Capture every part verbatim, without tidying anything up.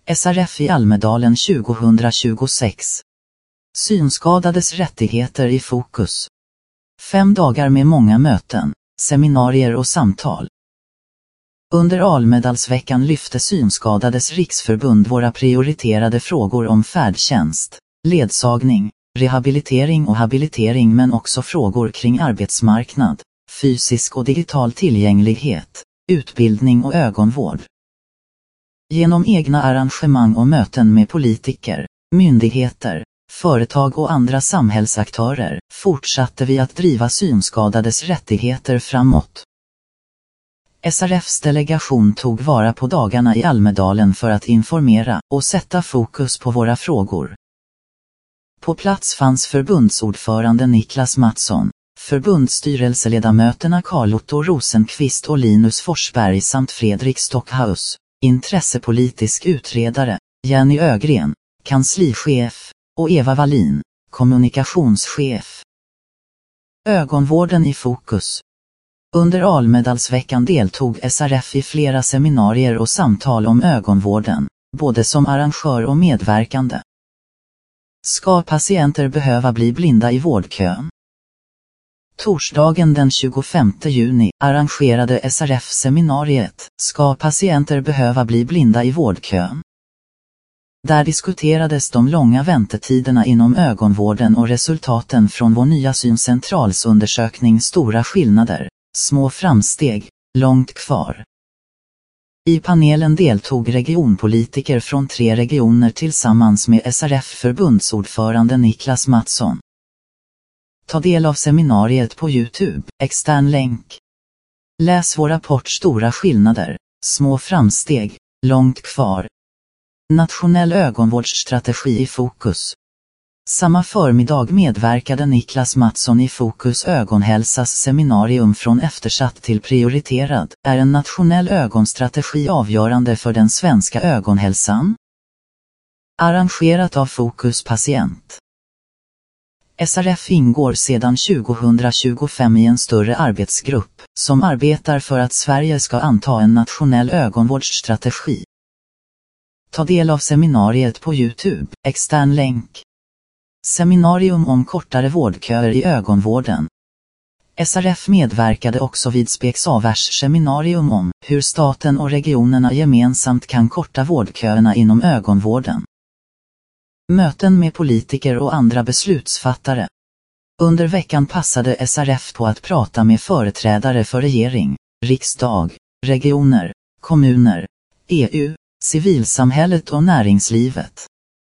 S R F i Almedalen tjugohundratjugosex. Synskadades rättigheter i fokus. Fem dagar med många möten, seminarier och samtal. Under Almedalsveckan lyfte Synskadades riksförbund våra prioriterade frågor om färdtjänst, ledsagning, rehabilitering och habilitering, men också frågor kring arbetsmarknad, fysisk och digital tillgänglighet, utbildning och ögonvård. Genom egna arrangemang och möten med politiker, myndigheter, företag och andra samhällsaktörer fortsatte vi att driva synskadades rättigheter framåt. S R F:s delegation tog vara på dagarna i Almedalen för att informera och sätta fokus på våra frågor. På plats fanns förbundsordförande Niklas Mattsson, förbundsstyrelseledamöterna Carl-Otto Rosenqvist och Linus Forsberg samt Fredrik Stockhaus, intressepolitisk utredare, Jenny Ögren, kanslichef, och Eva Wallin, kommunikationschef. Ögonvården i fokus. Under Almedalsveckan deltog S R F i flera seminarier och samtal om ögonvården, både som arrangör och medverkande. Ska patienter behöva bli blinda i vårdkön? Torsdagen den tjugofemte juni arrangerade S R F seminariet "Ska patienter behöva bli blinda i vårdkön?" Där diskuterades de långa väntetiderna inom ögonvården och resultaten från vår nya syncentralsundersökning Stora skillnader, små framsteg, långt kvar. I panelen deltog regionpolitiker från tre regioner tillsammans med S R F-förbundsordförande Niklas Mattsson. Ta del av seminariet på YouTube, extern länk. Läs vår rapport Stora skillnader, små framsteg, långt kvar. Nationell ögonvårdsstrategi i fokus. Samma förmiddag medverkade Niklas Mattsson i Fokus ögonhälsas seminarium Från eftersatt till prioriterad. Är en nationell ögonstrategi avgörande för den svenska ögonhälsan? Arrangerat av Fokus patient. S R F ingår sedan tjugohundratjugofem i en större arbetsgrupp som arbetar för att Sverige ska anta en nationell ögonvårdsstrategi. Ta del av seminariet på YouTube, extern länk. Seminarium om kortare vårdköer i ögonvården. S R F medverkade också vid Speksavers seminarium om hur staten och regionerna gemensamt kan korta vårdköerna inom ögonvården. Möten med politiker och andra beslutsfattare. Under veckan passade S R F på att prata med företrädare för regering, riksdag, regioner, kommuner, E U, civilsamhället och näringslivet.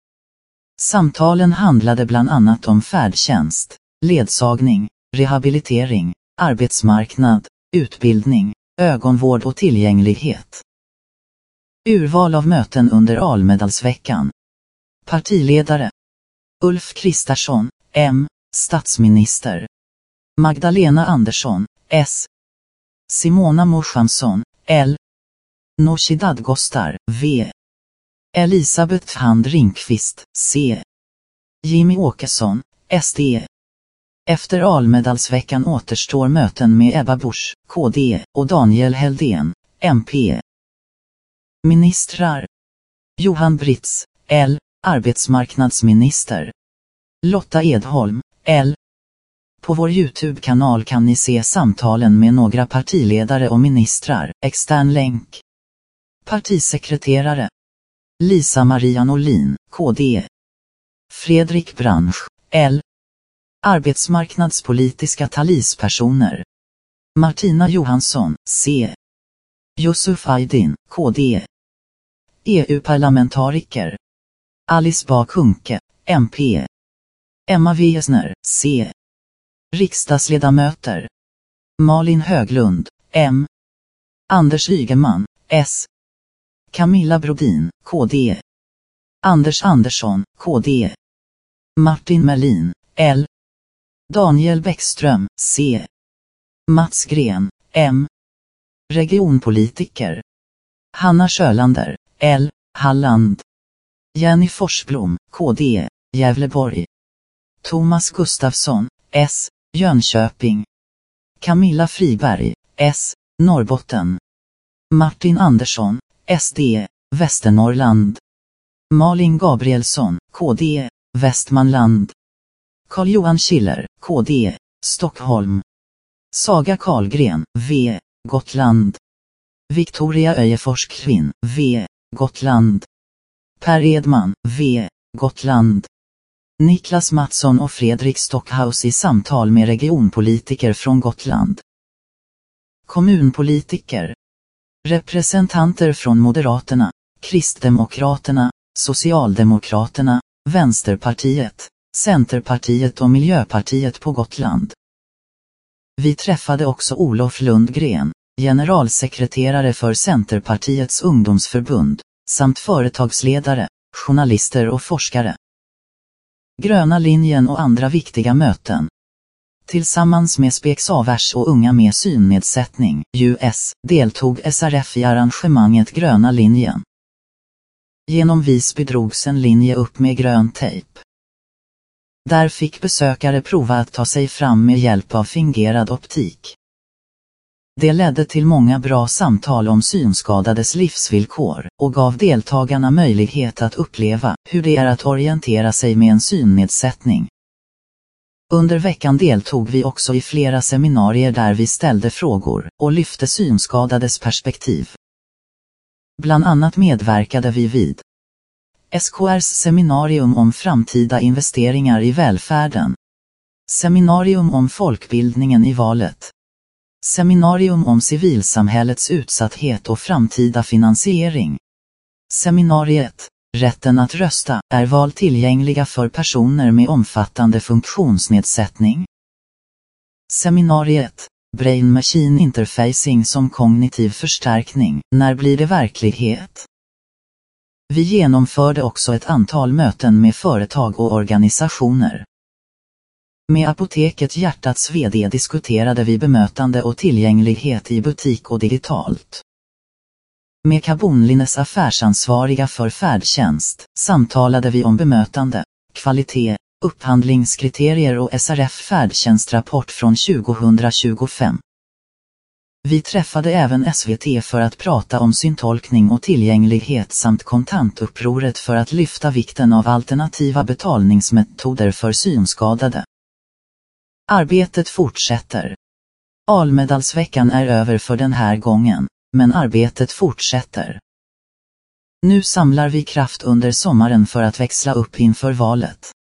Samtalen handlade bland annat om färdtjänst, ledsagning, rehabilitering, arbetsmarknad, utbildning, ögonvård och tillgänglighet. Urval av möten under Almedalsveckan. Partiledare: Ulf Kristersson, M, statsminister. Magdalena Andersson, S. Simona Morshansson, L. Nooshi Dadgostar, V. Elisabeth Hand Ringqvist, C. Jimmy Åkesson, S D. Efter Almedalsveckan återstår möten med Ebba Busch, K D, och Daniel Heldén, M P. Ministrar: Johan Britz, L, arbetsmarknadsminister. Lotta Edholm, L. På vår YouTube-kanal kan ni se samtalen med några partiledare och ministrar, extern länk. Partisekreterare: Lisa-Maria Norlin, K D. Fredrik Bransch, L. Arbetsmarknadspolitiska talespersoner: Martina Johansson, C. Yusuf Aydin, K D. E U-parlamentariker: Alice Bah Kuhnke, M P. Emma Wiesner, C. Riksdagsledamöter: Malin Höglund, M. Anders Ygeman, S. Camilla Brodin, K D. Anders Andersson, K D. Martin Melin, L. Daniel Bäckström, C. Mats Gren, M. Regionpolitiker: Hanna Sjölander, L. Halland. Jenny Forsblom, K D, Gävleborg. Thomas Gustafsson, S. Jönköping. Camilla Friberg, S. Norrbotten. Martin Andersson, S D, Västernorrland. Malin Gabrielsson, K D, Västmanland. Carl-Johan Schiller, K D, Stockholm. Saga Karlgren, V, Gotland. Victoria Öjefors Kvinn, V, Gotland. Per Edman, V, Gotland. Niklas Mattsson och Fredrik Stockhaus i samtal med regionpolitiker från Gotland. Kommunpolitiker. Representanter från Moderaterna, Kristdemokraterna, Socialdemokraterna, Vänsterpartiet, Centerpartiet och Miljöpartiet på Gotland. Vi träffade också Olof Lundgren, generalsekreterare för Centerpartiets ungdomsförbund, samt företagsledare, journalister och forskare. Gröna linjen och andra viktiga möten. Tillsammans med Speksavers och Unga med synnedsättning, U S, deltog S R F i arrangemanget Gröna linjen. Genom Visby drogs en linje upp med grön tejp. Där fick besökare prova att ta sig fram med hjälp av fingerad optik. Det ledde till många bra samtal om synskadades livsvillkor och gav deltagarna möjlighet att uppleva hur det är att orientera sig med en synnedsättning. Under veckan deltog vi också i flera seminarier där vi ställde frågor och lyfte synskadades perspektiv. Bland annat medverkade vi vid S K R:s seminarium om framtida investeringar i välfärden. Seminarium om folkbildningen i valet. Seminarium om civilsamhällets utsatthet och framtida finansiering. Seminariet, Rätten att rösta, är val tillgängliga för personer med omfattande funktionsnedsättning. Seminariet, Brain Machine Interfacing som kognitiv förstärkning, när blir det verklighet? Vi genomförde också ett antal möten med företag och organisationer. Med Apoteket Hjärtats V D diskuterade vi bemötande och tillgänglighet i butik och digitalt. Med Carbonlines affärsansvariga för färdtjänst samtalade vi om bemötande, kvalitet, upphandlingskriterier och S R F färdtjänstrapport från tjugohundratjugofem. Vi träffade även S V T för att prata om syntolkning och tillgänglighet samt kontantupproret för att lyfta vikten av alternativa betalningsmetoder för synskadade. Arbetet fortsätter. Almedalsveckan är över för den här gången, men arbetet fortsätter. Nu samlar vi kraft under sommaren för att växla upp inför valet.